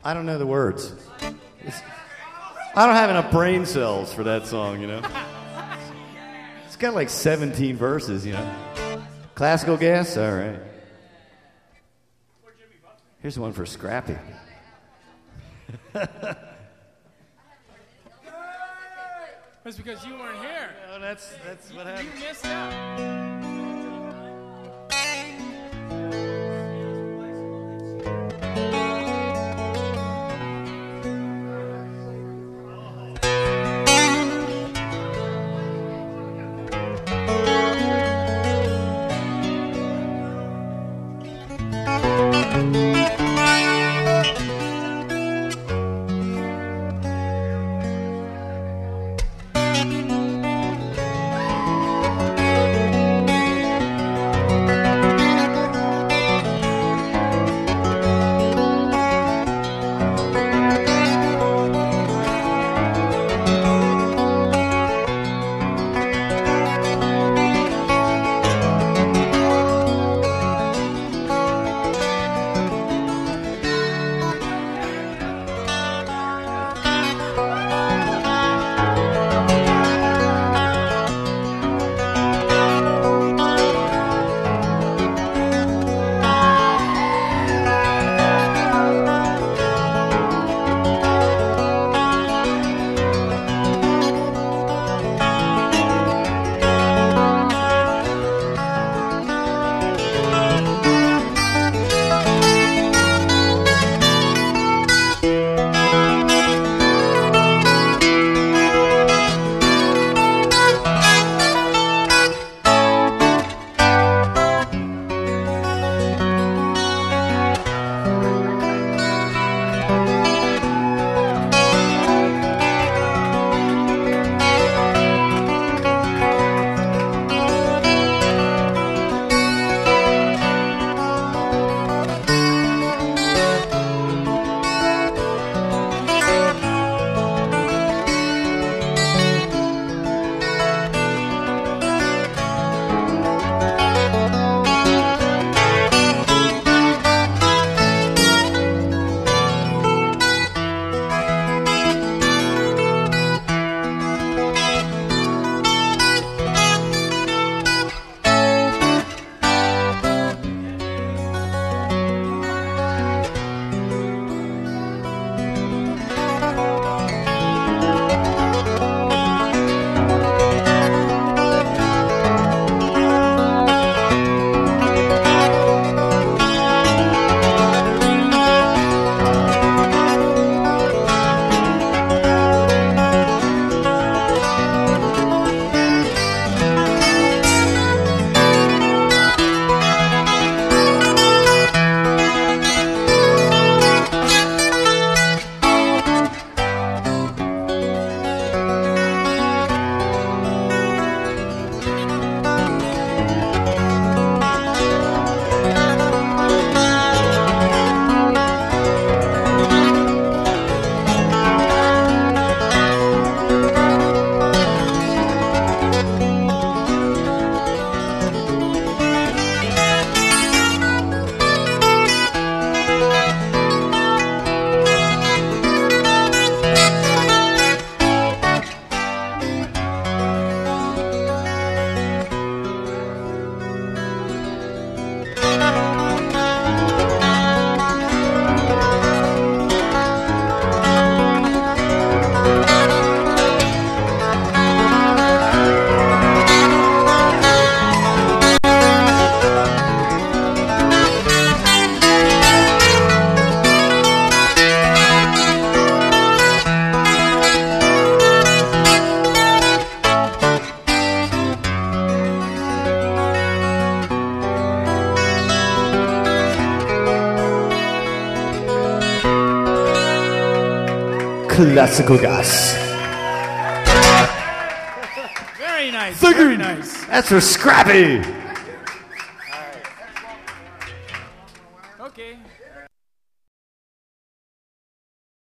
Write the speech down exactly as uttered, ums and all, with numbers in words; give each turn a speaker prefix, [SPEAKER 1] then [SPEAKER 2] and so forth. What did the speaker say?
[SPEAKER 1] I don't know the words. It's, I don't have enough brain cells for that song, you know. It's got like seventeen verses, you know. Classical gas? All right. Here's one for Scrappy.
[SPEAKER 2] That's because you weren't here.
[SPEAKER 1] No, that's that's what happened.
[SPEAKER 2] You missed out.
[SPEAKER 1] Classical gas.
[SPEAKER 2] Very nice.
[SPEAKER 1] Thank
[SPEAKER 2] Very
[SPEAKER 1] you.
[SPEAKER 2] nice.
[SPEAKER 1] That's for Scrappy.